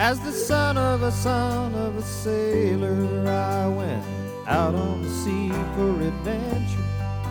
As the son of a sailor, I went out on the sea for adventure,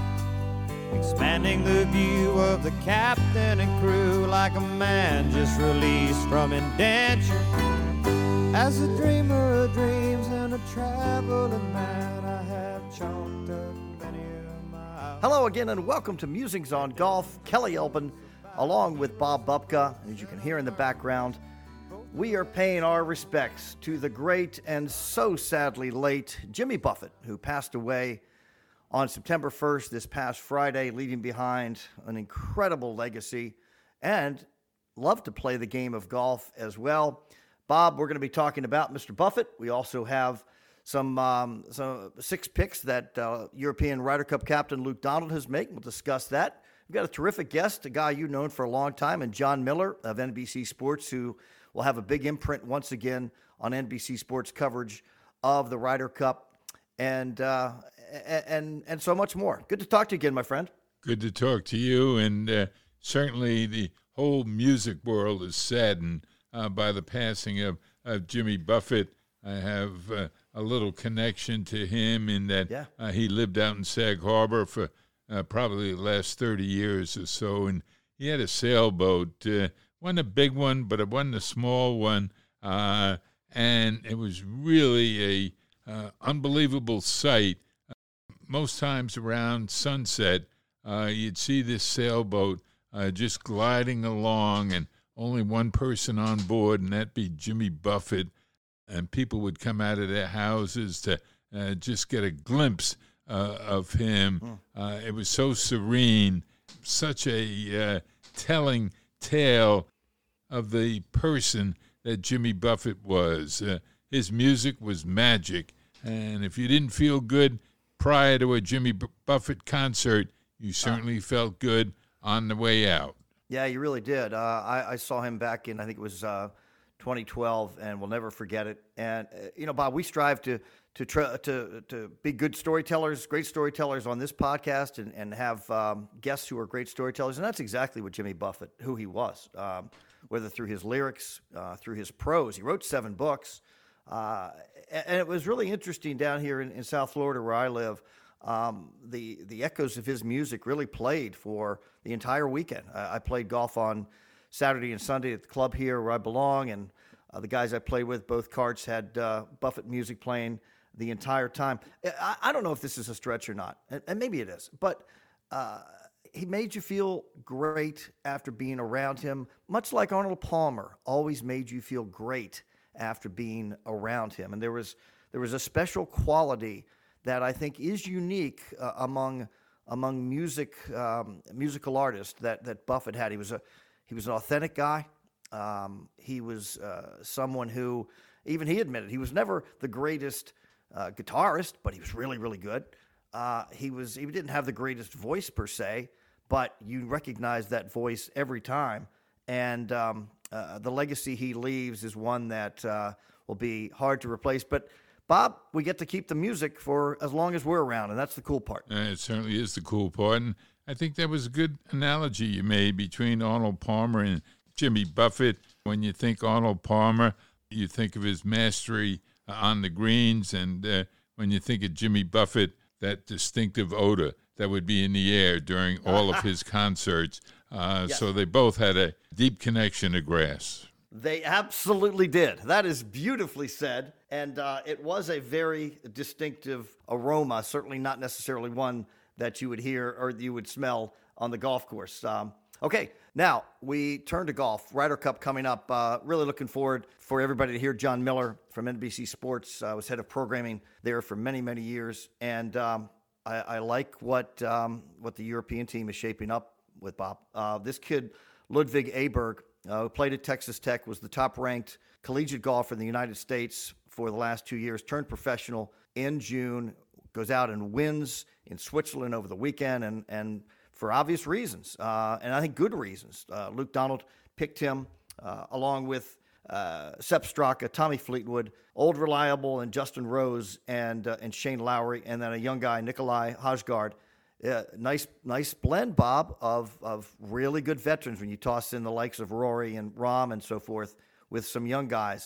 expanding the view of the captain and crew like a man just released from indenture. As a dreamer of dreams and a traveling man, I have chalked up many a mile. Hello again and welcome to Musings on Golf. Kelly Elbin along with Bob Bubka. As you can hear in the background, we are paying our respects to the great and so sadly late Jimmy Buffett, who passed away on September 1st, this past Friday, leaving behind an incredible legacy and loved to play the game of golf as well. Bob, we're going to be talking about Mr. Buffett. We also have some 6 picks that European Ryder Cup captain Luke Donald has made. We'll discuss that. We've got a terrific guest, a guy you've known for a long time, and John Miller of NBC Sports, who will have a big imprint once again on NBC Sports coverage of the Ryder Cup and so much more. Good to talk to you again, my friend. Good to talk to you, and certainly the whole music world is saddened by the passing of Jimmy Buffett. I have a little connection to him in that he lived out in Sag Harbor for probably the last 30 years or so, and he had a sailboat. Wasn't a big one, but it wasn't a small one, and it was really a unbelievable sight. Most times around sunset, you'd see this sailboat just gliding along, and only one person on board, and that'd be Jimmy Buffett. And people would come out of their houses to just get a glimpse of him. It was so serene, such a telling tale of the person that Jimmy Buffett was. His music was magic, and if you didn't feel good prior to a Jimmy Buffett concert, you certainly felt good on the way out. Yeah, you really did. I saw him back in, I think it was 2012, and we'll never forget it. And Bob, we strive to be good storytellers, great storytellers on this podcast, and have guests who are great storytellers. And that's exactly what Jimmy Buffett, who he was, whether through his lyrics, through his prose. He wrote 7 books, and it was really interesting down here in South Florida, where I live. The echoes of his music really played for the entire weekend. I played golf on Saturday and Sunday at the club here where I belong, and the guys I played with, both carts had Buffett music playing the entire time. I don't know if this is a stretch or not, and maybe it is, but he made you feel great after being around him, much like Arnold Palmer always made you feel great after being around him. And there was a special quality that I think is unique among musical artists that Buffett had. He was an authentic guy. He was someone who, even he admitted, he was never the greatest guitarist, but he was really, really good. He didn't have the greatest voice per se, but you recognize that voice every time. And the legacy he leaves is one that will be hard to replace. But Bob, we get to keep the music for as long as we're around, and that's the cool part. It certainly is the cool part, and I think that was a good analogy you made between Arnold Palmer and Jimmy Buffett. When you think Arnold Palmer, you think of his mastery on the greens, and when you think of Jimmy Buffett, that distinctive odor that would be in the air during all of his concerts. Yes. So they both had a deep connection to grass. They absolutely did. That is beautifully said. And it was a very distinctive aroma, certainly not necessarily one that you would hear or you would smell on the golf course. Okay, now we turn to golf. Ryder Cup coming up. Really looking forward for everybody to hear John Miller from NBC Sports. I was head of programming there for many, many years. And I like what the European team is shaping up with, Bob. This kid, Ludwig Aberg, who played at Texas Tech, was the top-ranked collegiate golfer in the United States for the last 2 years, turned professional in June, goes out and wins in Switzerland over the weekend, and for obvious reasons, and I think good reasons. Luke Donald picked him along with Sepp Straka, Tommy Fleetwood, Old Reliable, and Justin Rose, and Shane Lowry, and then a young guy, Nikolai Hojgaard. Nice blend, Bob, of really good veterans when you toss in the likes of Rory and Rahm and so forth with some young guys.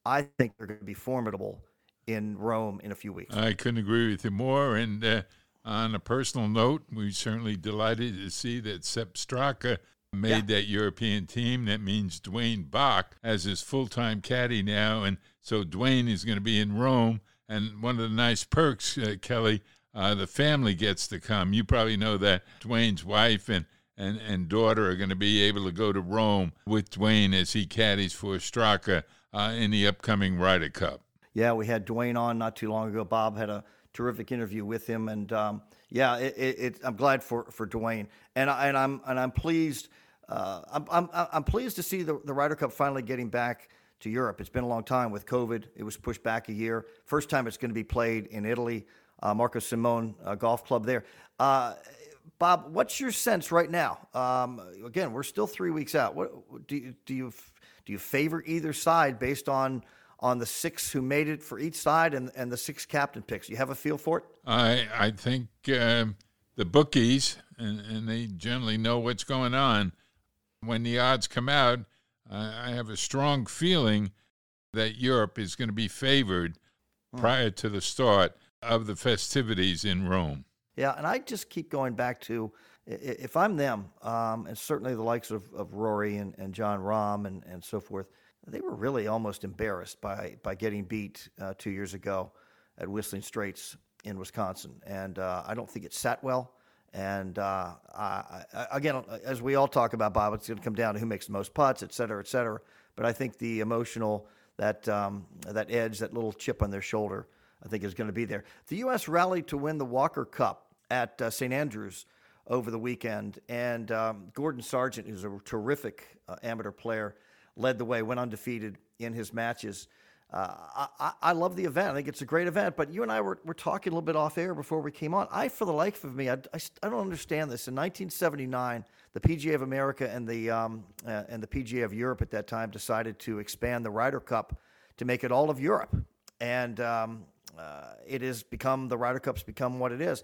I think they're going to be formidable in Rome in a few weeks. I couldn't agree with you more. And on a personal note, we're certainly delighted to see that Sepp Straka made that European team. That means Dwayne Bach has his full-time caddy now, and so Dwayne is going to be in Rome. And one of the nice perks, Kelly, the family gets to come. You probably know that Dwayne's wife and daughter are going to be able to go to Rome with Dwayne as he caddies for Straka in the upcoming Ryder Cup. Yeah, we had Dwayne on not too long ago. Bob had a terrific interview with him, and I'm glad for Dwayne, and I'm pleased. I'm pleased to see the Ryder Cup finally getting back to Europe. It's been a long time with COVID. It was pushed back a year. First time it's going to be played in Italy. Marco Simone Golf Club there. Bob, what's your sense right now? Again, we're still 3 weeks out. What do you favor either side based on the 6 who made it for each side and the 6 captain picks? You have a feel for it? I think the bookies, and they generally know what's going on. When the odds come out, I have a strong feeling that Europe is going to be favored prior to the start of the festivities in Rome. Yeah, and I just keep going back to, if I'm them, and certainly the likes of Rory and John Rahm and so forth, they were really almost embarrassed by getting beat 2 years ago at Whistling Straits in Wisconsin. And I don't think it sat well. And again, as we all talk about, Bob, it's going to come down to who makes the most putts, et cetera, et cetera. But I think the emotional, that edge, that little chip on their shoulder, I think is going to be there. The U.S. rallied to win the Walker Cup at St. Andrews over the weekend. And Gordon Sargent, who's a terrific amateur player, led the way, went undefeated in his matches. I love the event. I think it's a great event. But you and I were talking a little bit off air before we came on. For the life of me, I don't understand this. In 1979, the PGA of America and the PGA of Europe at that time decided to expand the Ryder Cup to make it all of Europe, and it has become, the Ryder Cup's become what it is.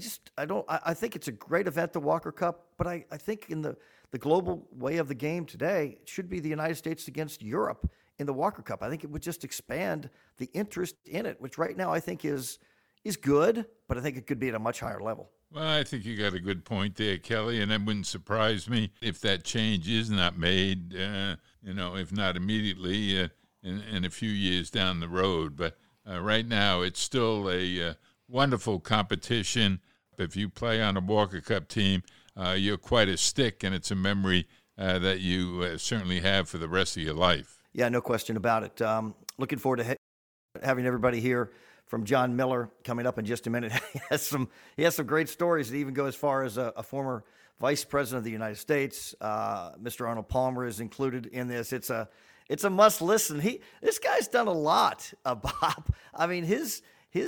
I think it's a great event, the Walker Cup, but I think in the global way of the game today, it should be the United States against Europe in the Walker Cup. I think it would just expand the interest in it, which right now I think is good, but I think it could be at a much higher level. Well, I think you got a good point there, Kelly, and it wouldn't surprise me if that change is not made, if not immediately, in a few years down the road. But right now, it's still a wonderful competition. If you play on a Walker Cup team, you're quite a stick, and it's a memory that you certainly have for the rest of your life. Yeah, no question about it. Looking forward to having everybody here from John Miller coming up in just a minute. He has some great stories that even go as far as a former vice president of the United States. Mr. Arnold Palmer is included in this. It's a must listen. This guy's done a lot, Bob. I mean, his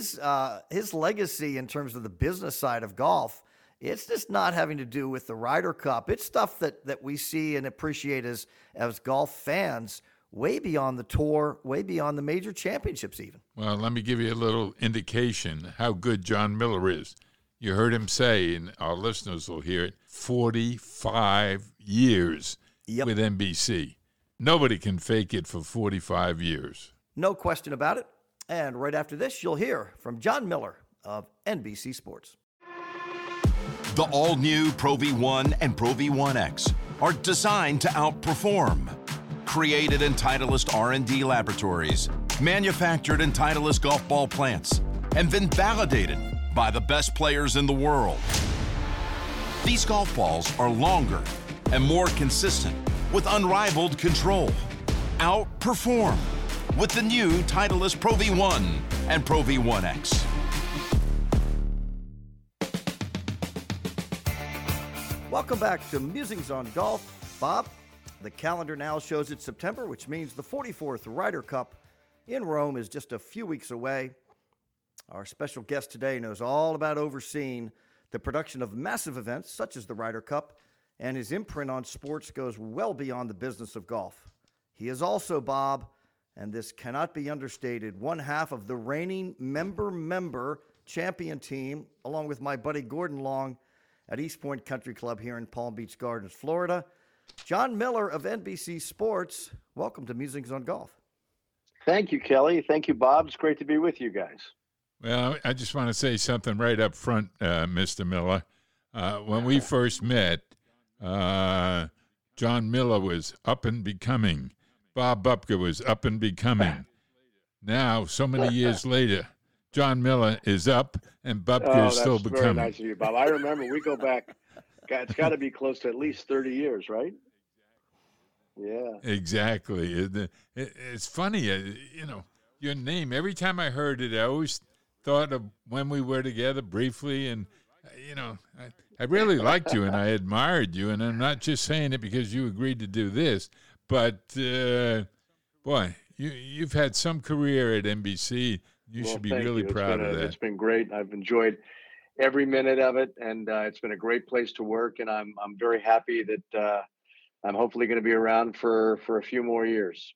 legacy in terms of the business side of golf, it's just not having to do with the Ryder Cup. It's stuff that we see and appreciate as golf fans, way beyond the tour, way beyond the major championships even. Well, let me give you a little indication how good John Miller is. You heard him say, and our listeners will hear it, 45 years with NBC. Nobody can fake it for 45 years. No question about it. And right after this, you'll hear from John Miller of NBC Sports. The all-new Pro V1 and Pro V1X are designed to outperform. Created in Titleist R&D laboratories, manufactured in Titleist golf ball plants, and then validated by the best players in the world. These golf balls are longer and more consistent with unrivaled control. Outperform with the new Titleist Pro V1 and Pro V1X. Welcome back to Musings on Golf. Bob, the calendar now shows it's September, which means the 44th Ryder Cup in Rome is just a few weeks away. Our special guest today knows all about overseeing the production of massive events such as the Ryder Cup, and his imprint on sports goes well beyond the business of golf. He is also, Bob, and this cannot be understated, one half of the reigning member champion team, along with my buddy Gordon Long at East Point Country Club here in Palm Beach Gardens, Florida. John Miller of NBC Sports, welcome to Musings on Golf. Thank you, Kelly. Thank you, Bob. It's great to be with you guys. Well, I just want to say something right up front, Mr. Miller. When we first met, John Miller was up and becoming. Bob Bupka was up and becoming. Now, so many years later, John Miller is up and Bupka is still becoming. Very nice of you, Bob. I remember we go back. It's got to be close to at least 30 years, right? Yeah. Exactly. It's funny, your name. Every time I heard it, I always thought of when we were together briefly, and I really liked you and I admired you, and I'm not just saying it because you agreed to do this, but boy, you've had some career at NBC. You should be really proud of that. It's been great. I've enjoyed every minute of it, and it's been a great place to work, and I'm very happy that I'm hopefully going to be around for a few more years.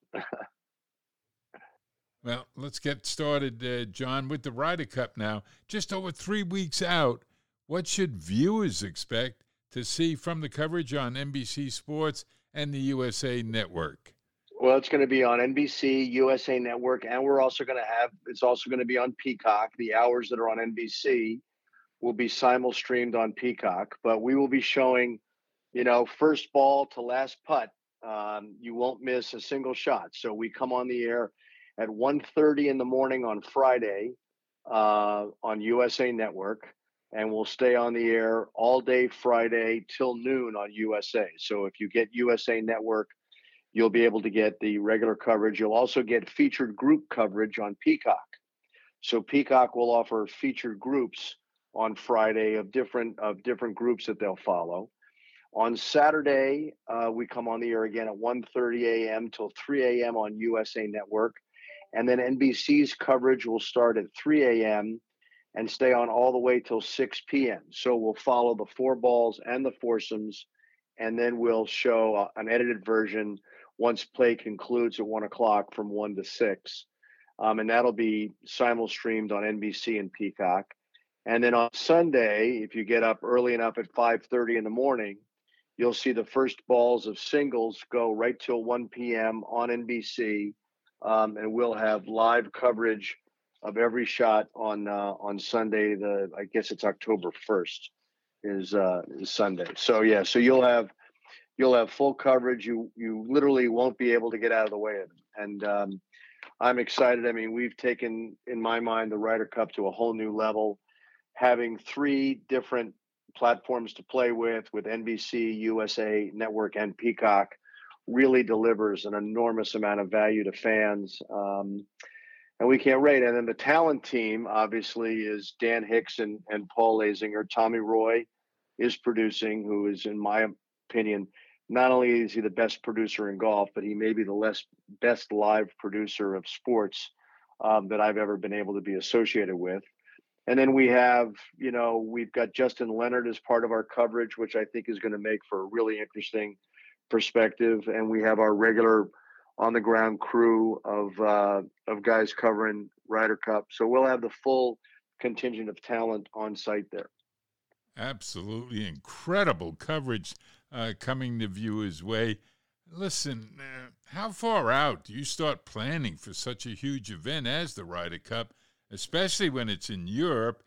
Well, let's get started, John, with the Ryder Cup now. Just over 3 weeks out, what should viewers expect to see from the coverage on NBC Sports and the USA Network? Well, it's going to be on NBC, USA Network, and it's also going to be on Peacock. The hours that are on NBC will be simul-streamed on Peacock, but we will be showing, first ball to last putt. You won't miss a single shot. So we come on the air at 1:30 in the morning on Friday on USA Network, and we'll stay on the air all day Friday till noon on USA. So if you get USA Network, you'll be able to get the regular coverage. You'll also get featured group coverage on Peacock. So Peacock will offer featured groups on Friday of different groups that they'll follow. On Saturday, we come on the air again at 1:30 a.m. till 3 a.m. on USA Network. And then NBC's coverage will start at 3 a.m. and stay on all the way till 6 p.m. So we'll follow the four balls and the foursomes, and then we'll show an edited version once play concludes at 1 o'clock from 1 to 6. And that'll be simul-streamed on NBC and Peacock. And then on Sunday, if you get up early enough at 5:30 in the morning, you'll see the first balls of singles go right till 1 p.m. on NBC. And we'll have live coverage of every shot on Sunday. I guess it's October 1st is Sunday. So yeah, so you'll have full coverage. You literally won't be able to get out of the way of it. And I'm excited. I mean, we've taken, in my mind, the Ryder Cup to a whole new level, having 3 different platforms to play with NBC, USA Network, and Peacock. Really delivers an enormous amount of value to fans. And we can't wait. And then the talent team, obviously, is Dan Hicks and Paul Azinger. Tommy Roy is producing, who is, in my opinion, not only is he the best producer in golf, but he may be the best live producer of sports that I've ever been able to be associated with. And then we've got Justin Leonard as part of our coverage, which I think is going to make for a really interesting perspective. And we have our regular on the ground crew of guys covering Ryder Cup. So we'll have the full contingent of talent on site there. Absolutely incredible coverage coming the viewers' way. Listen, how far out do you start planning for such a huge event as the Ryder Cup, especially when it's in Europe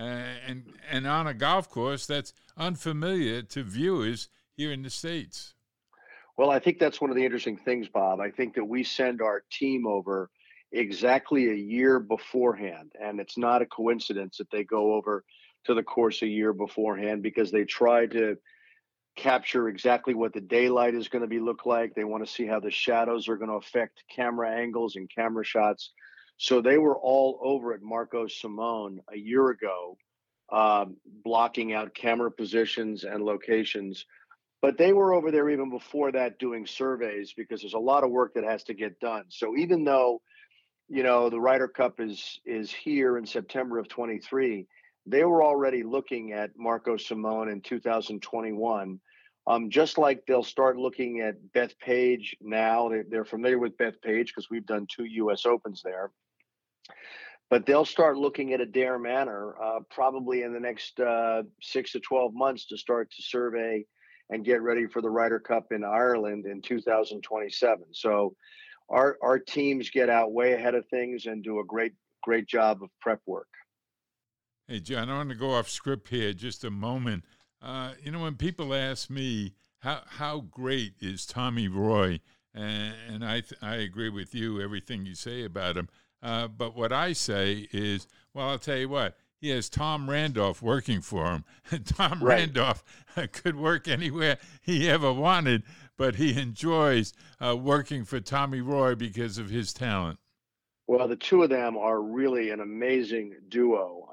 and on a golf course that's unfamiliar to viewers here in the States? Well, I think that's one of the interesting things, Bob. I think that we send our team over exactly a year beforehand, and it's not a coincidence that they go over to the course a year beforehand, because they try to capture exactly what the daylight is going to look like. They want to see how the shadows are going to affect camera angles and camera shots. So they were all over at Marco Simone a year ago, blocking out camera positions and locations. But they were over there even before that doing surveys, because there's a lot of work that has to get done. So even though, the Ryder Cup is here in September of 23, they were already looking at Marco Simone in 2021. Just like they'll start looking at Bethpage now. They're familiar with Bethpage because we've done 2 U.S. Opens there. But they'll start looking at Adair Manor probably in the next 6 to 12 months to start to survey and get ready for the Ryder Cup in Ireland in 2027. So our teams get out way ahead of things and do a great job of prep work. Hey, John, I want to go off script here just a moment. When people ask me how great is Tommy Roy, and I agree with you, everything you say about him. But what I say is, well, I'll tell you what, he has Tom Randolph working for him. Tom Right. Randolph could work anywhere he ever wanted, but he enjoys working for Tommy Roy because of his talent. Well, the two of them are really an amazing duo.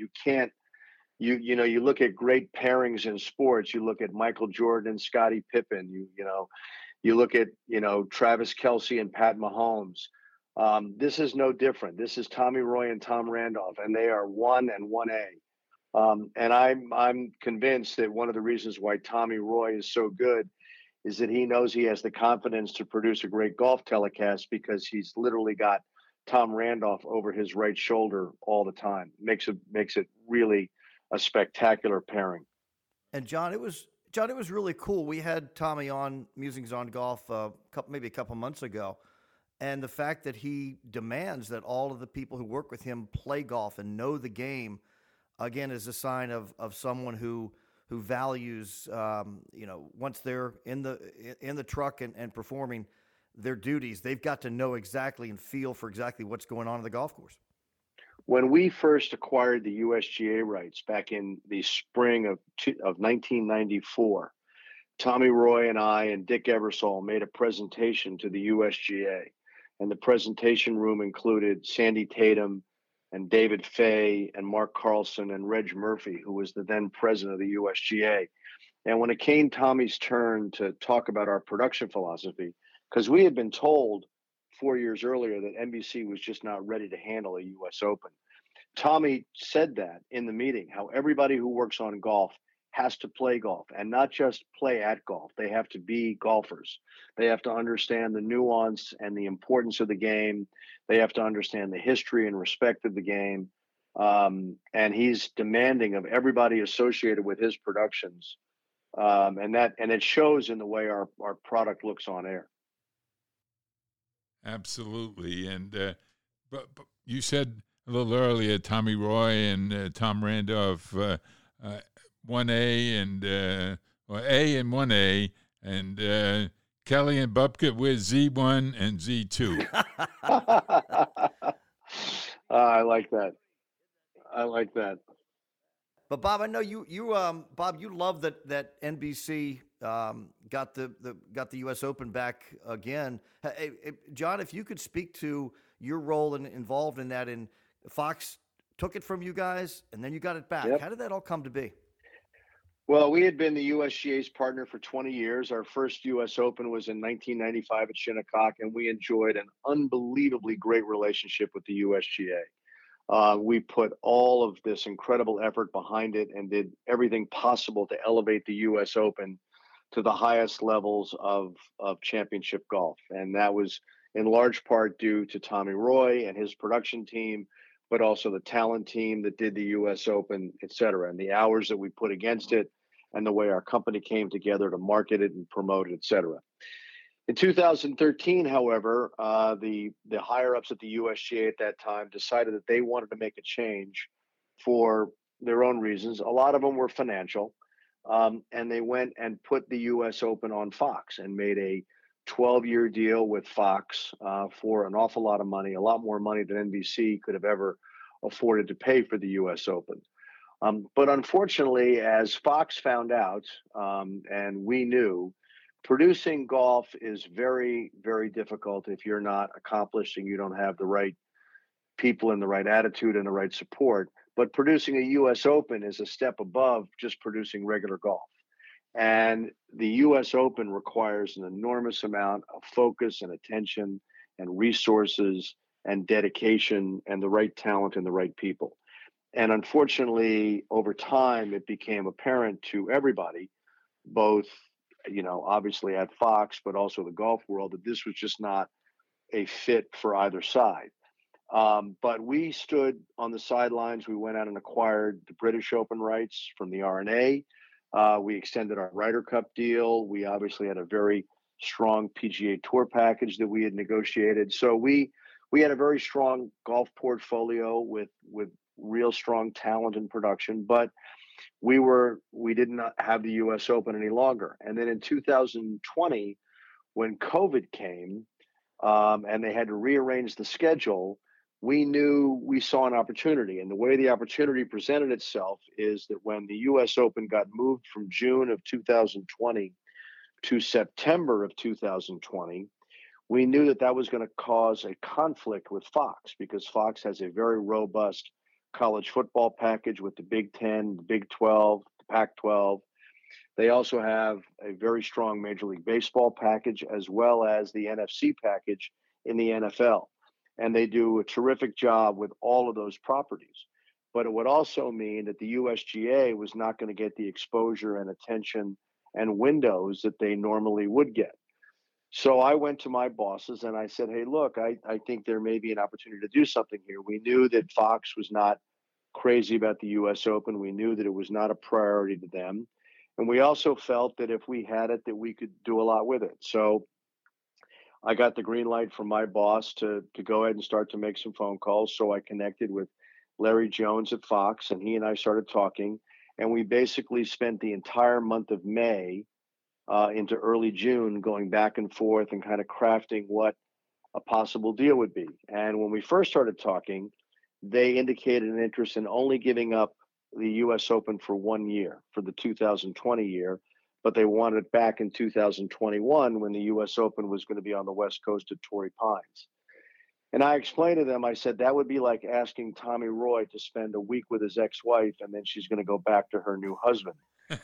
You look at great pairings in sports. You look at Michael Jordan and Scottie Pippen. You look at Travis Kelce and Pat Mahomes. This is no different. This is Tommy Roy and Tom Randolph, and they are 1 and 1A. And I'm convinced that one of the reasons why Tommy Roy is so good is that he knows he has the confidence to produce a great golf telecast because he's literally got Tom Randolph over his right shoulder all the time. Makes it really a spectacular pairing. And John, it was really cool. We had Tommy on Musings on Golf maybe a couple months ago, and the fact that he demands that all of the people who work with him play golf and know the game, again, is a sign of someone who values once they're in the truck and performing their duties, they've got to know exactly and feel for exactly what's going on in the golf course. When we first acquired the USGA rights back in the spring of 1994, Tommy Roy and I and Dick Ebersol made a presentation to the USGA, and the presentation room included Sandy Tatum and David Fay and Mark Carlson and Reg Murphy, who was the then president of the USGA. And when it came Tommy's turn to talk about our production philosophy, because we had been told 4 years earlier that NBC was just not ready to handle a U.S. Open. Tommy said that in the meeting, how everybody who works on golf has to play golf and not just play at golf. They have to be golfers. They have to understand the nuance and the importance of the game. They have to understand the history and respect of the game. And he's demanding of everybody associated with his productions. And it shows in the way our product looks on air. Absolutely. And but you said a little earlier, Tommy Roy and Tom Randolph, 1A and A and 1A, and Kelly and Bubka with Z1 and Z2. I like that. But Bob, I know you love that NBC got the U.S. Open back again. Hey, John, if you could speak to your role and involved in that, and Fox took it from you guys, and then you got it back. Yep. How did that all come to be? Well, we had been the USGA's partner for 20 years. Our first U.S. Open was in 1995 at Shinnecock, and we enjoyed an unbelievably great relationship with the USGA. We put all of this incredible effort behind it and did everything possible to elevate the U.S. Open to the highest levels of championship golf. And that was in large part due to Tommy Roy and his production team, but also the talent team that did the U.S. Open, et cetera, and the hours that we put against it and the way our company came together to market it and promote it, et cetera. In 2013, however, the higher-ups at the USGA at that time decided that they wanted to make a change for their own reasons. A lot of them were financial, and they went and put the U.S. Open on Fox and made a 12-year deal with Fox for an awful lot of money, a lot more money than NBC could have ever afforded to pay for the U.S. Open. But unfortunately, as Fox found out, and we knew, producing golf is very, very difficult if you're not accomplished and you don't have the right people and the right attitude and the right support. But producing a U.S. Open is a step above just producing regular golf. And the U.S. Open requires an enormous amount of focus and attention and resources and dedication and the right talent and the right people. And unfortunately, over time, it became apparent to everybody, both, obviously at Fox, but also the golf world, that this was just not a fit for either side. But we stood on the sidelines. We went out and acquired the British Open rights from the R&A. We extended our Ryder Cup deal. We obviously had a very strong PGA Tour package that we had negotiated. So we had a very strong golf portfolio with real strong talent and production, but we did not have the U.S. Open any longer. And then in 2020, when COVID came and they had to rearrange the schedule, we saw an opportunity. And the way the opportunity presented itself is that when the U.S. Open got moved from June of 2020 to September of 2020, we knew that was going to cause a conflict with Fox, because Fox has a very robust college football package with the Big Ten, the Big 12, the Pac-12. They also have a very strong Major League Baseball package, as well as the NFC package in the NFL. And they do a terrific job with all of those properties. But it would also mean that the USGA was not going to get the exposure and attention and windows that they normally would get. So I went to my bosses and I said, hey, look, I think there may be an opportunity to do something here. We knew that Fox was not crazy about the U.S. Open. We knew that it was not a priority to them. And we also felt that if we had it, that we could do a lot with it. So I got the green light from my boss to go ahead and start to make some phone calls. So I connected with Larry Jones at Fox, and he and I started talking. And we basically spent the entire month of May into early June going back and forth and kind of crafting what a possible deal would be. And when we first started talking, they indicated an interest in only giving up the U.S. Open for 1 year, for the 2020 year, but they wanted it back in 2021 when the U.S. Open was going to be on the West Coast at Torrey Pines. And I explained to them, I said, that would be like asking Tommy Roy to spend a week with his ex-wife and then she's going to go back to her new husband.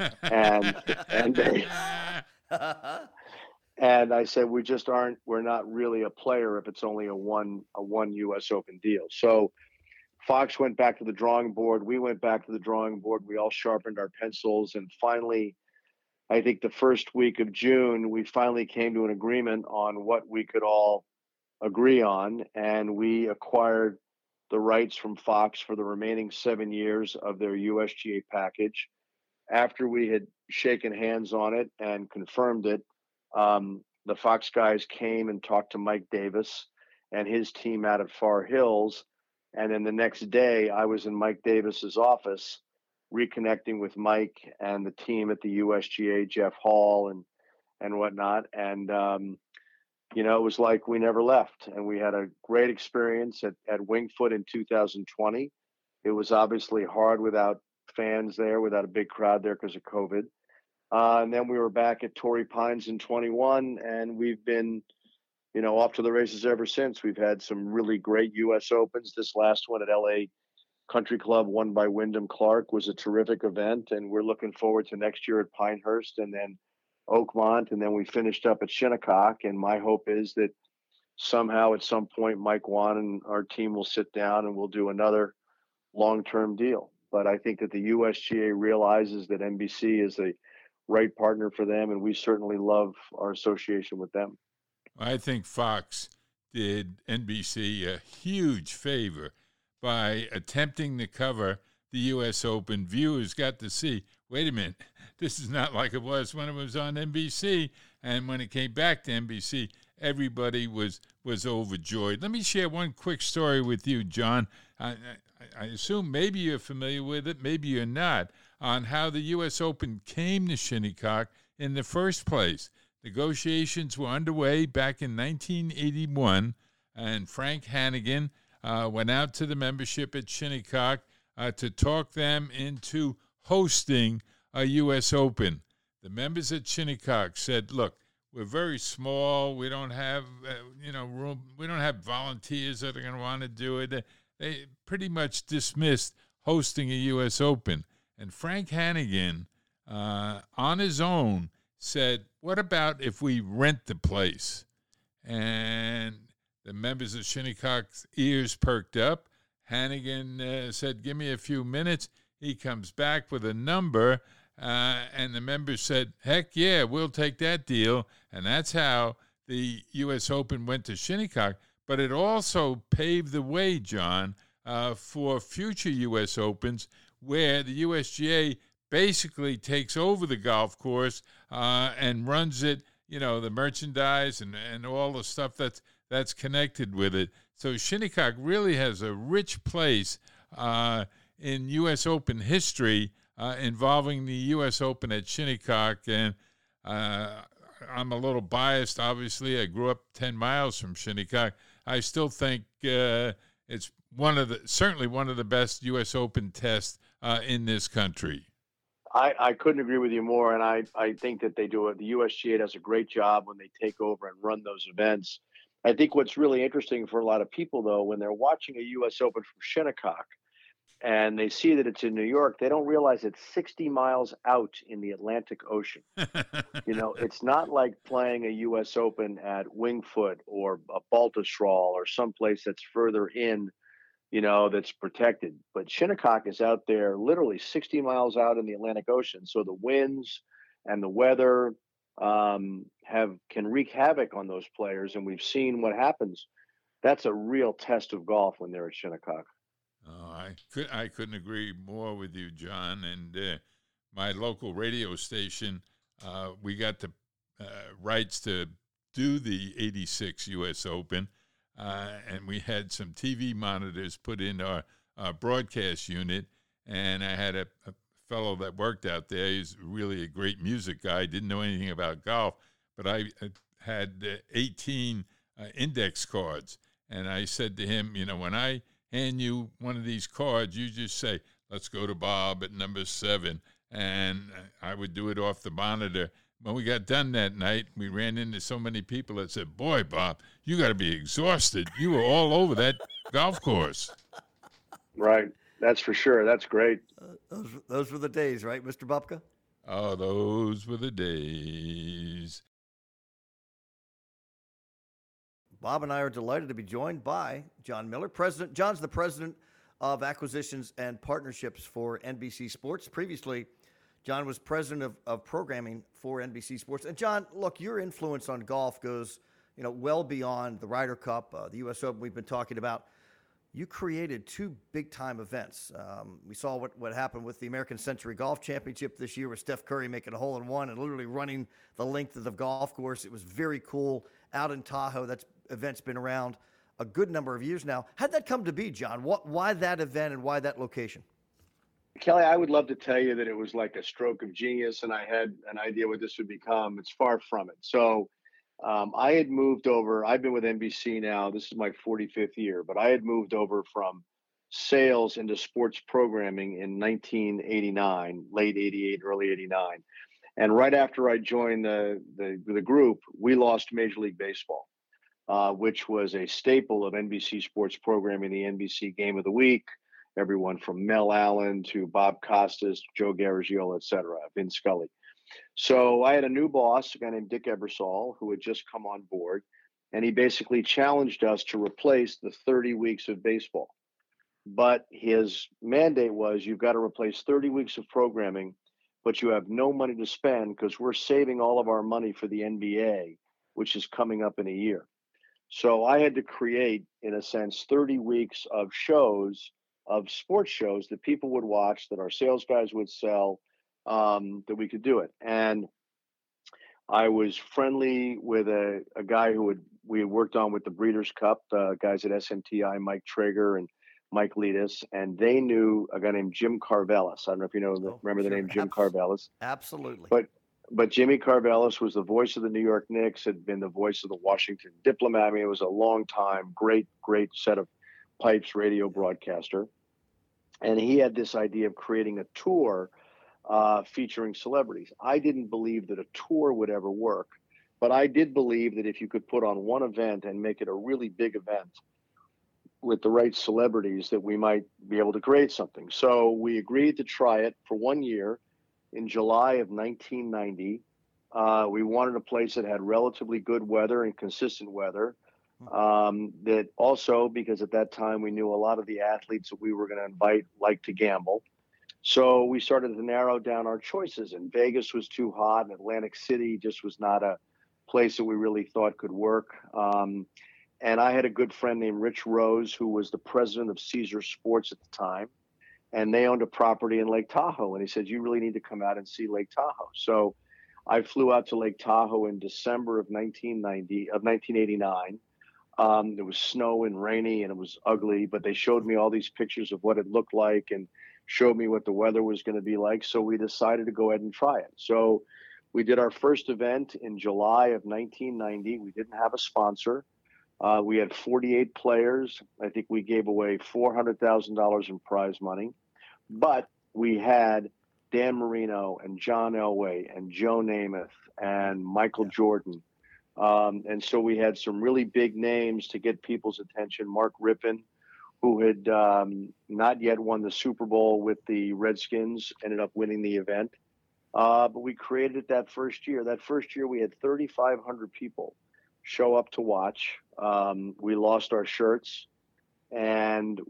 And I said, we're not really a player if it's only a one U.S. Open deal. So Fox went back to the drawing board. We went back to the drawing board. We all sharpened our pencils. And finally, I think the first week of June, we finally came to an agreement on what we could all agree on. And we acquired the rights from Fox for the remaining 7 years of their USGA package. After we had shaken hands on it and confirmed it, the Fox guys came and talked to Mike Davis and his team out at Far Hills. And then the next day, I was in Mike Davis's office, reconnecting with Mike and the team at the USGA, Jeff Hall and whatnot. And, it was like we never left. And we had a great experience at Winged Foot in 2020. It was obviously hard without fans there, without a big crowd there because of COVID. And then we were back at Torrey Pines in 21, and we've been off to the races ever since. We've had some really great U.S. Opens. This last one at LA Country Club, won by Wyndham Clark, was a terrific event. And we're looking forward to next year at Pinehurst and then Oakmont. And then we finished up at Shinnecock. And my hope is that somehow at some point, Mike Wan and our team will sit down and we'll do another long-term deal. But I think that the USGA realizes that NBC is a right partner for them. And we certainly love our association with them. I think Fox did NBC a huge favor by attempting to cover the U.S. Open. Viewers got to see, wait a minute, this is not like it was when it was on NBC. And when it came back to NBC, everybody was overjoyed. Let me share one quick story with you, John. I assume maybe you're familiar with it, maybe you're not, on how the U.S. Open came to Shinnecock in the first place. Negotiations were underway back in 1981, and Frank Hannigan went out to the membership at Shinnecock to talk them into hosting a U.S. Open. The members at Shinnecock said, look, we're very small. We don't have, room. We don't have volunteers that are going to want to do it. They pretty much dismissed hosting a U.S. Open. And Frank Hannigan, on his own, said, what about if we rent the place? And the members of Shinnecock's ears perked up. Hannigan said, give me a few minutes. He comes back with a number, and the members said, heck yeah, we'll take that deal. And that's how the U.S. Open went to Shinnecock. But it also paved the way, John, for future U.S. Opens, where the USGA basically takes over the golf course and runs it, the merchandise and all the stuff that's connected with it. So Shinnecock really has a rich place in U.S. Open history involving the U.S. Open at Shinnecock. And I'm a little biased, obviously. I grew up 10 miles from Shinnecock. I still think it's certainly one of the best U.S. Open tests in this country. I couldn't agree with you more, and I think that they do it. The USGA does a great job when they take over and run those events. I think what's really interesting for a lot of people, though, when they're watching a U.S. Open from Shinnecock and they see that it's in New York, they don't realize it's 60 miles out in the Atlantic Ocean. It's not like playing a U.S. Open at Winged Foot or a Baltusrol or someplace that's further in, that's protected. But Shinnecock is out there literally 60 miles out in the Atlantic Ocean. So the winds and the weather can wreak havoc on those players. And we've seen what happens. That's a real test of golf when they're at Shinnecock. Oh, I couldn't agree more with you, John. And my local radio station, we got the rights to do the 86 U.S. Open. And we had some TV monitors put in our broadcast unit, and I had a fellow that worked out there. He's really a great music guy, didn't know anything about golf, but I had 18 index cards, and I said to him, when I hand you one of these cards, you just say, let's go to Bob at number 7, and I would do it off the monitor. When we got done that night, we ran into so many people that said, boy, Bob, you got to be exhausted. You were all over that golf course. Right. That's for sure. That's great. Those were the days, right, Mr. Bubka? Oh, those were the days. Bob and I are delighted to be joined by John Miller, president. John's the president of acquisitions and partnerships for NBC Sports. Previously, John was president of programming for NBC Sports. And John, look, your influence on golf goes, well beyond the Ryder Cup, the U.S. Open we've been talking about. You created 2 big-time events. We saw what happened with the American Century Golf Championship this year with Steph Curry making a hole-in-one and literally running the length of the golf course. It was very cool out in Tahoe. That event's been around a good number of years now. How'd that come to be, John? Why that event and why that location? Kelly, I would love to tell you that it was like a stroke of genius and I had an idea what this would become. It's far from it. So I had moved over. I've been with NBC now. This is my 45th year, but I had moved over from sales into sports programming in 1989, late 88, early 89. And right after I joined the group, we lost Major League Baseball, which was a staple of NBC sports programming, the NBC Game of the Week. Everyone from Mel Allen to Bob Costas, Joe Garagiola, et cetera, Vin Scully. So I had a new boss, a guy named Dick Ebersol, who had just come on board, and he basically challenged us to replace the 30 weeks of baseball. But his mandate was, you've got to replace 30 weeks of programming, but you have no money to spend because we're saving all of our money for the NBA, which is coming up in a year. So I had to create, in a sense, 30 weeks of shows, of sports shows that people would watch, that our sales guys would sell, that we could do it. And I was friendly with a guy we had worked on with the Breeders' Cup, guys at SMTI, Mike Traeger and Mike Leadis, and they knew a guy named Jim Carvelis. I don't know if you remember the name Jim Carvelis. Absolutely. But Jimmy Carvelis was the voice of the New York Knicks, had been the voice of the Washington Diplomat. I mean, it was a long time, great set of pipes, radio broadcaster. And he had this idea of creating a tour featuring celebrities. I didn't believe that a tour would ever work, but I did believe that if you could put on one event and make it a really big event with the right celebrities, that we might be able to create something. So we agreed to try it for 1 year. In July of 1990, we wanted a place that had relatively good weather and consistent weather. That also, because at that time we knew a lot of the athletes that we were going to invite liked to gamble. So we started to narrow down our choices, and Vegas was too hot, and Atlantic City just was not a place that we really thought could work. And I had a good friend named Rich Rose, who was the president of Caesar Sports at the time, and they owned a property in Lake Tahoe. And he said, you really need to come out and see Lake Tahoe. So I flew out to Lake Tahoe in December of 1989. There was snow and rainy and it was ugly, but they showed me all these pictures of what it looked like and showed me what the weather was going to be like. So we decided to go ahead and try it. So we did our first event in July of 1990. We didn't have a sponsor. We had 48 players. I think we gave away $400,000 in prize money, but we had Dan Marino and John Elway and Joe Namath and Michael Jordan. And so we had some really big names to get people's attention. Mark Rippon, who had not yet won the Super Bowl with the Redskins, ended up winning the event. But we created it that first year. That first year, we had 3,500 people show up to watch. We lost our shirts, and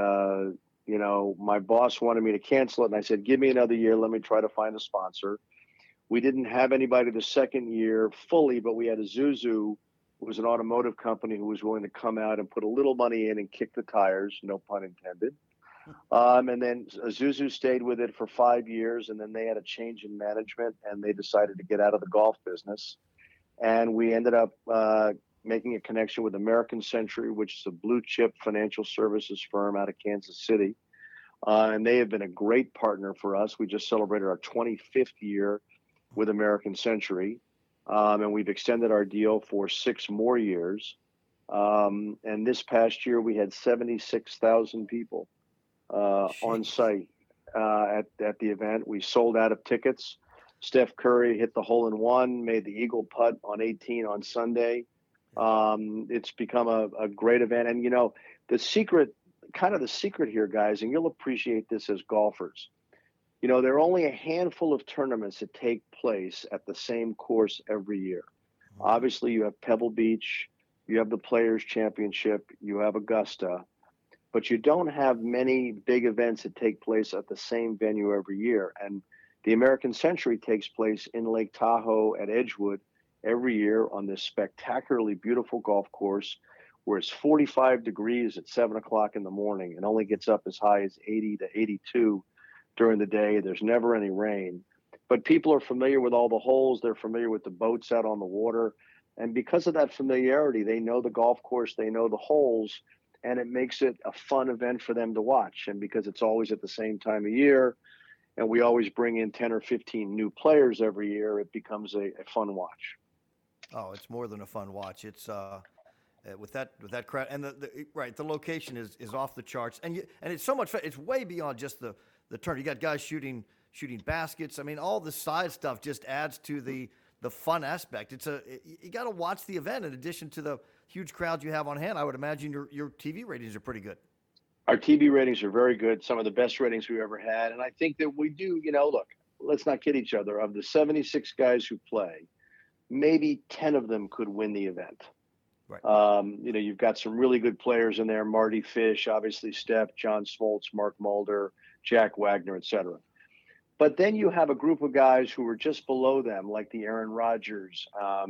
my boss wanted me to cancel it. And I said, give me another year. Let me try to find a sponsor. We didn't have anybody the second year fully, but we had Isuzu, who was an automotive company, who was willing to come out and put a little money in and kick the tires, no pun intended. And then Isuzu stayed with it for 5 years, and then they had a change in management, and they decided to get out of the golf business. And we ended up making a connection with American Century, which is a blue chip financial services firm out of Kansas City. And they have been a great partner for us. We just celebrated our 25th year with American Century, and we've extended our deal for 6 more years. And this past year, we had 76,000 people on site at the event. We sold out of tickets. Steph Curry hit the hole-in-one, made the eagle putt on 18 on Sunday. It's become a great event. And, the secret here, guys, and you'll appreciate this as golfers, there are only a handful of tournaments that take place at the same course every year. Obviously, you have Pebble Beach, you have the Players Championship, you have Augusta, but you don't have many big events that take place at the same venue every year. And the American Century takes place in Lake Tahoe at Edgewood every year on this spectacularly beautiful golf course where it's 45 degrees at 7 o'clock in the morning and only gets up as high as 80 to 82 during the day. There's never any rain, but people are familiar with all the holes. They're familiar with the boats out on the water. And because of that familiarity, they know the golf course, they know the holes, and it makes it a fun event for them to watch. And because it's always at the same time of year, and we always bring in 10 or 15 new players every year, it becomes a fun watch. Oh, it's more than a fun watch. It's with that crowd, and the location is off the charts, and it's so much fun. It's way beyond just the turn. You got guys shooting baskets. I mean, all the side stuff just adds to the fun aspect. You got to watch the event in addition to the huge crowd you have on hand. I would imagine your TV ratings are pretty good. Our TV ratings are very good, some of the best ratings we've ever had. And I think that we do, look, let's not kid each other. Of the 76 guys who play, maybe 10 of them could win the event. Right. You've got some really good players in there, Marty Fish, obviously Steph, John Smoltz, Mark Mulder, Jack Wagner, et cetera. But then you have a group of guys who are just below them, like the Aaron Rodgers,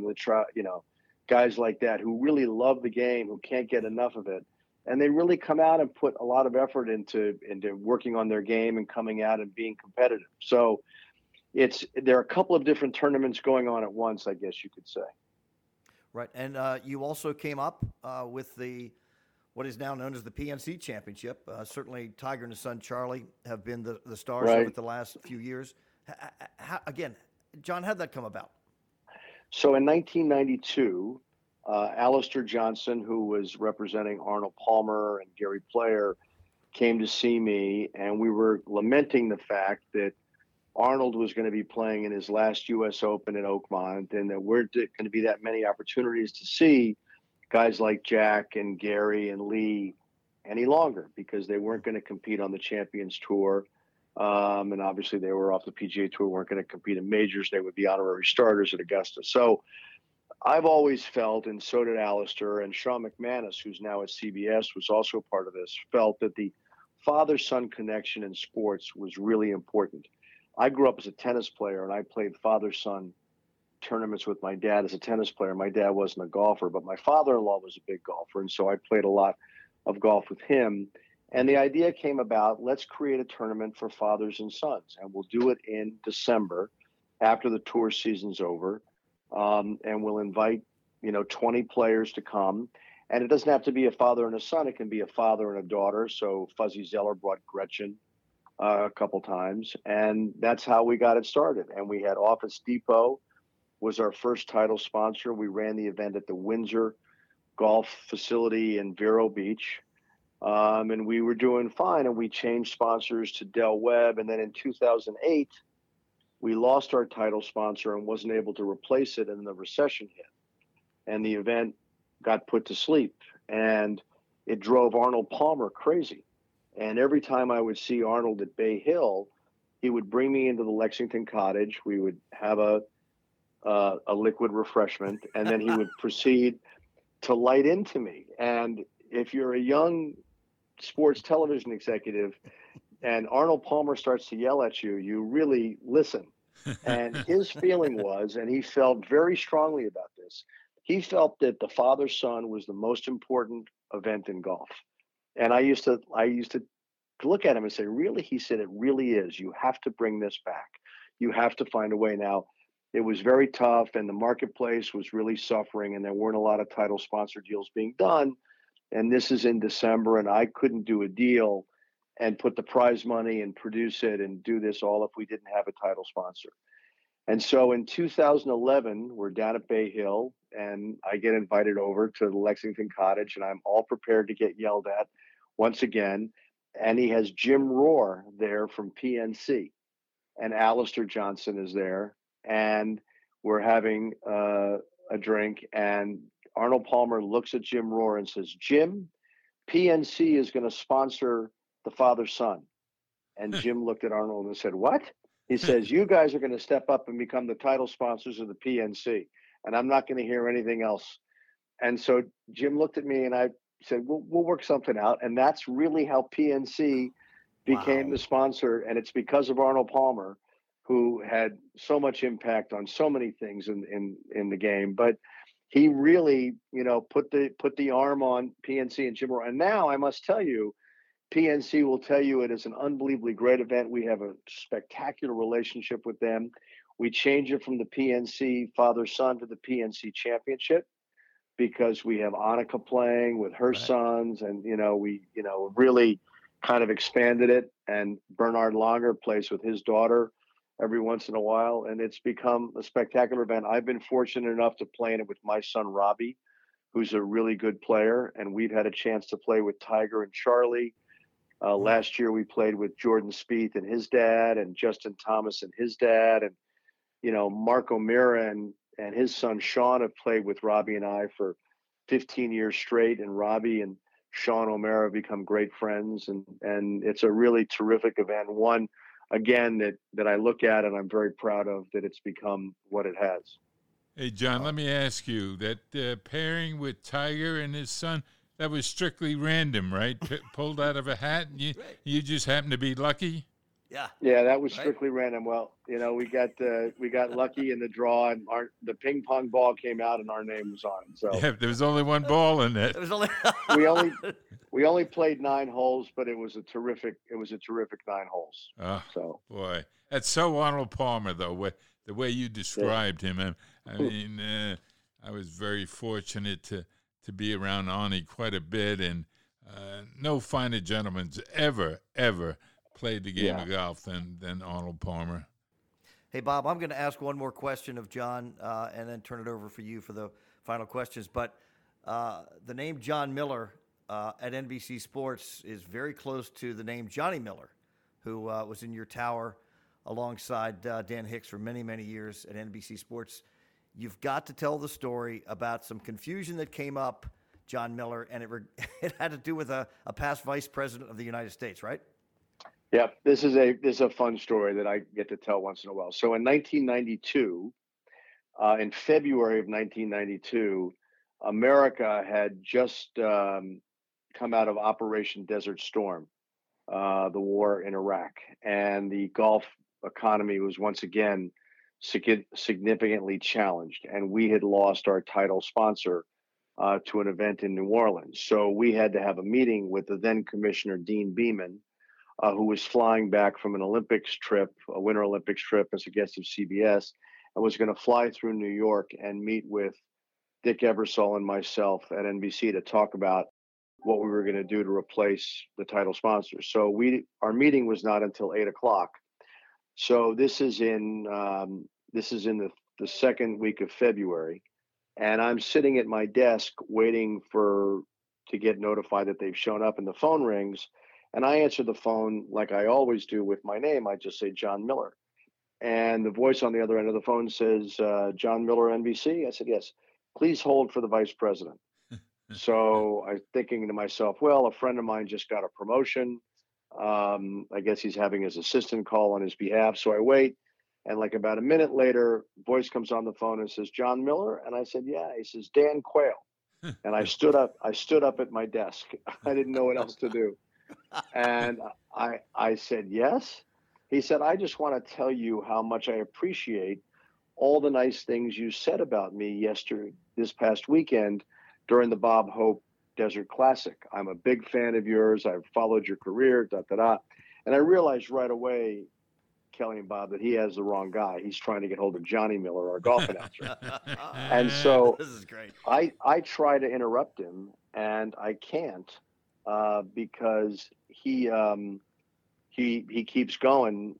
guys like that who really love the game, who can't get enough of it. And they really come out and put a lot of effort into working on their game and coming out and being competitive. So there are a couple of different tournaments going on at once, I guess you could say. Right. And you also came up with what is now known as the PNC Championship. Certainly Tiger and his son Charlie have been the stars over the last few years. Again, John, how'd that come about? So in 1992, Alistair Johnson, who was representing Arnold Palmer and Gary Player, came to see me, and we were lamenting the fact that Arnold was going to be playing in his last U.S. Open at Oakmont, and there weren't going to be that many opportunities to see guys like Jack and Gary and Lee any longer because they weren't going to compete on the Champions Tour. And obviously they were off the PGA Tour, weren't going to compete in majors. They would be honorary starters at Augusta. So I've always felt, and so did Alistair, and Sean McManus, who's now at CBS, was also part of this, felt that the father-son connection in sports was really important. I grew up as a tennis player, and I played father-son tournaments with my dad as a tennis player. My dad wasn't a golfer, but my father-in-law was a big golfer, and so I played a lot of golf with him. And the idea came about, let's create a tournament for fathers and sons, and we'll do it in December. after the tour season's over, and we'll invite 20 players to come. And it doesn't have to be a father and a son; it can be a father and a daughter. So Fuzzy Zeller brought Gretchen a couple times, and that's how we got it started. And we had Office Depot was our first title sponsor. We ran the event at the Windsor Golf Facility in Vero Beach. And we were doing fine, and we changed sponsors to Del Webb. And then in 2008, we lost our title sponsor and wasn't able to replace it, and the recession hit. And the event got put to sleep, and it drove Arnold Palmer crazy. And every time I would see Arnold at Bay Hill, he would bring me into the Lexington Cottage. We would have a liquid refreshment, and then he would proceed to light into me. And if you're a young sports television executive and Arnold Palmer starts to yell at you, you really listen. And his feeling was, and he felt very strongly about this, he felt that the father-son was the most important event in golf. And I used to look at him and say, really? He said, it really is. You have to bring this back. You have to find a way. Now, it was very tough, and the marketplace was really suffering, and there weren't a lot of title sponsor deals being done. And this is in December, and I couldn't do a deal and put the prize money and produce it and do this all if we didn't have a title sponsor. And so in 2011, we're down at Bay Hill, and I get invited over to the Lexington Cottage, and I'm all prepared to get yelled at once again. And he has Jim Rohr there from PNC, and Alistair Johnson is there, and we're having a drink, and Arnold Palmer looks at Jim Rohr and says, Jim, PNC is going to sponsor the father-son. And Jim looked at Arnold and said, what? He says, you guys are going to step up and become the title sponsors of the PNC, and I'm not going to hear anything else. And so Jim looked at me, and I said, we'll work something out. And that's really how PNC became the sponsor. And it's because of Arnold Palmer, who had so much impact on so many things in the game. But he really, put the arm on PNC and Jim Rohr. And now I must tell you, PNC will tell you it is an unbelievably great event. We have a spectacular relationship with them. We change it from the PNC father-son to the PNC championship because we have Annika playing with her sons, and we really kind of expanded it. And Bernard Langer plays with his daughter every once in a while, and it's become a spectacular event. I've been fortunate enough to play in it with my son Robbie, who's a really good player, and we've had a chance to play with Tiger and Charlie. Last year we played with Jordan Spieth and his dad, and Justin Thomas and his dad, and Mark O'Meara and his son Sean have played with Robbie and I for 15 years straight, and Robbie and Sean O'Meara have become great friends, and it's a really terrific event. One, again, that I look at and I'm very proud of that it's become what it has. Hey, John, let me ask you, that pairing with Tiger and his son, that was strictly random, right? Pulled out of a hat, and you just happened to be lucky? Yeah, that was strictly random. Well, we got lucky in the draw, and the ping pong ball came out, and our name was on it. So yeah, there was only one ball in it. we only played 9 holes, but it was a terrific 9 holes. Oh, so boy, that's so Arnold Palmer, though. The way you described him, I mean, I was very fortunate to be around Arnie quite a bit, and no finer gentleman's ever played the game of golf than Arnold Palmer. Hey, Bob, I'm going to ask one more question of John and then turn it over for you for the final questions. But the name John Miller at NBC Sports is very close to the name Johnny Miller, who was in your tower alongside Dan Hicks for many, many years at NBC Sports. You've got to tell the story about some confusion that came up, John Miller, and it had to do with a past vice president of the United States, right? Yeah, this is a fun story that I get to tell once in a while. So in 1992, in February of 1992, America had just come out of Operation Desert Storm, the war in Iraq, and the golf economy was once again significantly challenged, and we had lost our title sponsor to an event in New Orleans. So we had to have a meeting with the then Commissioner Dean Beeman who was flying back from an Olympics trip, a Winter Olympics trip as a guest of CBS, and was going to fly through New York and meet with Dick Ebersol and myself at NBC to talk about what we were going to do to replace the title sponsor. So our meeting was not until 8 o'clock. So this is in the second week of February, and I'm sitting at my desk waiting to get notified that they've shown up, and the phone rings, and I answer the phone like I always do with my name. I just say John Miller, and the voice on the other end of the phone says, John Miller, NBC. I said, yes. Please hold for the vice president. So I'm thinking to myself, well, a friend of mine just got a promotion. I guess he's having his assistant call on his behalf. So I wait. And like about a minute later, voice comes on the phone and says, John Miller? And I said, yeah. He says, Dan Quayle. And I stood up at my desk. I didn't know what else to do. And I said, yes. He said, I just want to tell you how much I appreciate all the nice things you said about me this past weekend during the Bob Hope Desert Classic. I'm a big fan of yours. I've followed your career, And I realized right away, Kelly and Bob, that he has the wrong guy. He's trying to get hold of Johnny Miller, our golf announcer. And so this is great. I try to interrupt him, and I can't because he keeps going,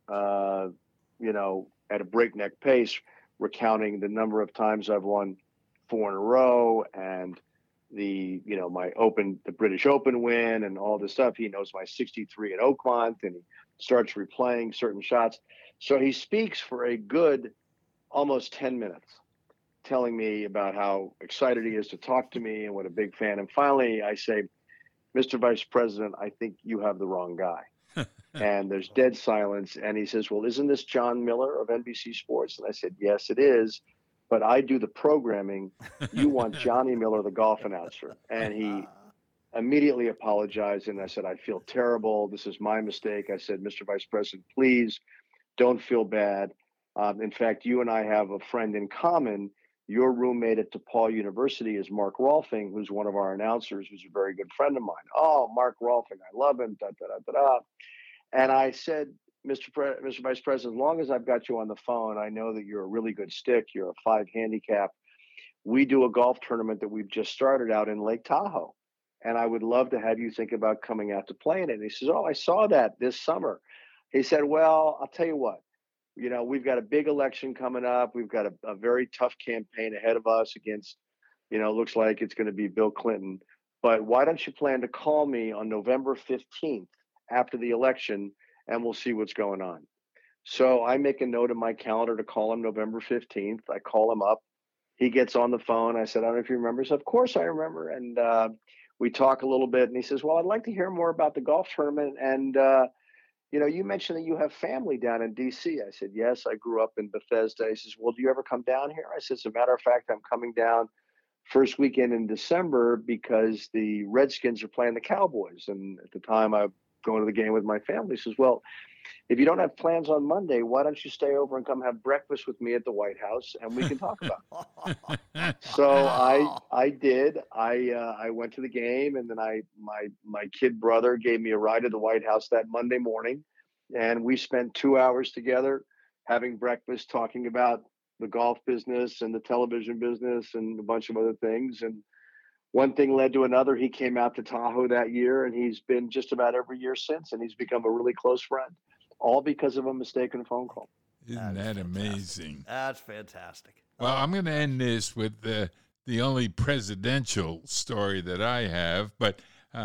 at a breakneck pace, recounting the number of times I've won 4 in a row and the British Open win and all this stuff. He knows my 63 at Oakmont, and he starts replaying certain shots. So he speaks for a good almost 10 minutes, telling me about how excited he is to talk to me and what a big fan. And finally I say, Mr. Vice President, I think you have the wrong guy. And there's dead silence. And he says, well, isn't this John Miller of NBC Sports? And I said, yes, it is. But I do the programming. You want Johnny Miller, the golf announcer. And he immediately apologized. And I said, I feel terrible. This is my mistake. I said, Mr. Vice President, please don't feel bad. In fact, you and I have a friend in common. Your roommate at DePaul University is Mark Rolfing, who's one of our announcers, who's a very good friend of mine. Oh, Mark Rolfing, I love him. And I said, Mr. Vice President, as long as I've got you on the phone, I know that you're a really good stick. You're a 5 handicap. We do a golf tournament that we've just started out in Lake Tahoe. And I would love to have you think about coming out to play in it. And he says, oh, I saw that this summer. He said, well, I'll tell you what. We've got a big election coming up. We've got a very tough campaign ahead of us against, looks like it's going to be Bill Clinton. But why don't you plan to call me on November 15th after the election, and we'll see what's going on. So I make a note in my calendar to call him November 15th. I call him up. He gets on the phone. I said, I don't know if you remember. He said, of course I remember. And we talk a little bit. And he says, well, I'd like to hear more about the golf tournament. And you mentioned that you have family down in D.C. I said, yes, I grew up in Bethesda. He says, well, do you ever come down here? I said, as a matter of fact, I'm coming down first weekend in December because the Redskins are playing the Cowboys. And at the time, I'm going to the game with my family. He says, well, if you don't have plans on Monday, why don't you stay over and come have breakfast with me at the White House and we can talk about it. So I did. I went to the game, and then my kid brother gave me a ride to the White House that Monday morning, and we spent 2 hours together having breakfast, talking about the golf business and the television business and a bunch of other things. And one thing led to another. He came out to Tahoe that year, and he's been just about every year since, and he's become a really close friend, all because of a mistaken phone call. Isn't that amazing? That's fantastic. Well, I'm going to end this with the only presidential story that I have, but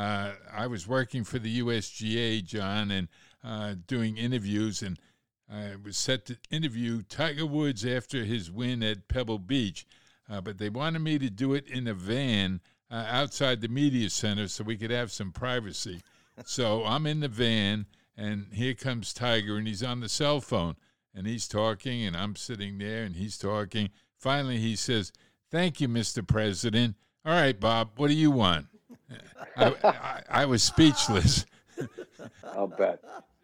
I was working for the USGA, John, and doing interviews, and I was set to interview Tiger Woods after his win at Pebble Beach, but they wanted me to do it in a van outside the media center so we could have some privacy. So I'm in the van, and here comes Tiger, and he's on the cell phone, and he's talking, and I'm sitting there, and he's talking. Finally, he says, "Thank you, Mr. President. All right, Bob, what do you want?" I was speechless. I'll bet.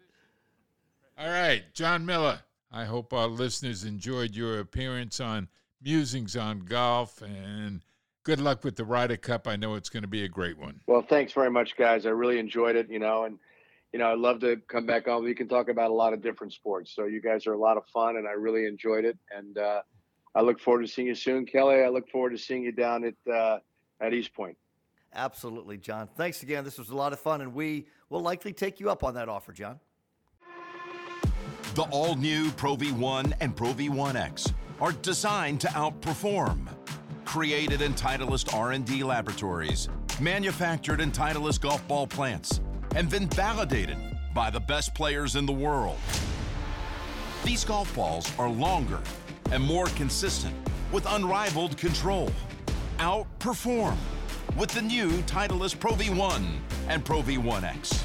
All right, John Miller, I hope our listeners enjoyed your appearance on Musings on Golf, and good luck with the Ryder Cup. I know it's going to be a great one. Well, thanks very much, guys. I really enjoyed it, and I'd love to come back on. We can talk about a lot of different sports. So you guys are a lot of fun, and I really enjoyed it. And I look forward to seeing you soon, Kelly. I look forward to seeing you down at East Point. Absolutely, John. Thanks again. This was a lot of fun, and we will likely take you up on that offer, John. The all-new Pro V1 and Pro V1X are designed to outperform. Created in Titleist R&D laboratories, manufactured in Titleist golf ball plants, and then validated by the best players in the world. These golf balls are longer and more consistent with unrivaled control. Outperform with the new Titleist Pro V1 and Pro V1X.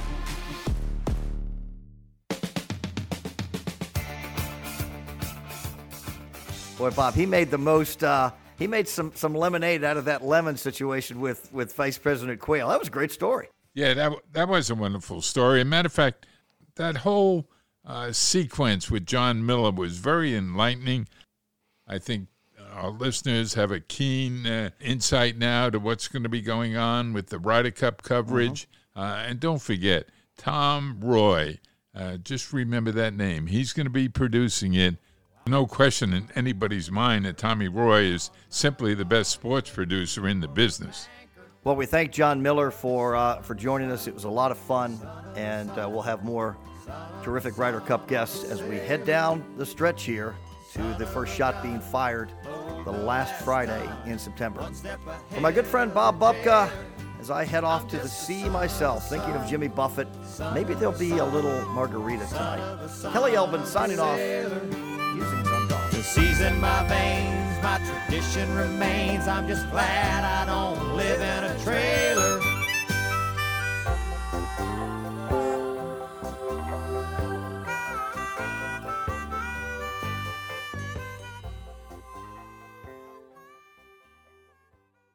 Boy, Bob, he made the most. He made some lemonade out of that lemon situation with Vice President Quayle. That was a great story. Yeah, that was a wonderful story. As a matter of fact, that whole sequence with John Miller was very enlightening. I think our listeners have a keen insight now to what's going to be going on with the Ryder Cup coverage. And don't forget, Tom Roy, just remember that name. He's going to be producing it. No question in anybody's mind that Tommy Roy is simply the best sports producer in the business. Well, we thank John Miller for joining us. It was a lot of fun, and we'll have more terrific Ryder Cup guests as we head down the stretch here to the first shot being fired the last Friday in September. For my good friend Bob Bubka, as I head off to the sea myself, thinking of Jimmy Buffett, maybe there'll be a little margarita tonight. Kelly Elbin signing off using some dogs. The sea's in my veins, my tradition remains. I'm just glad I don't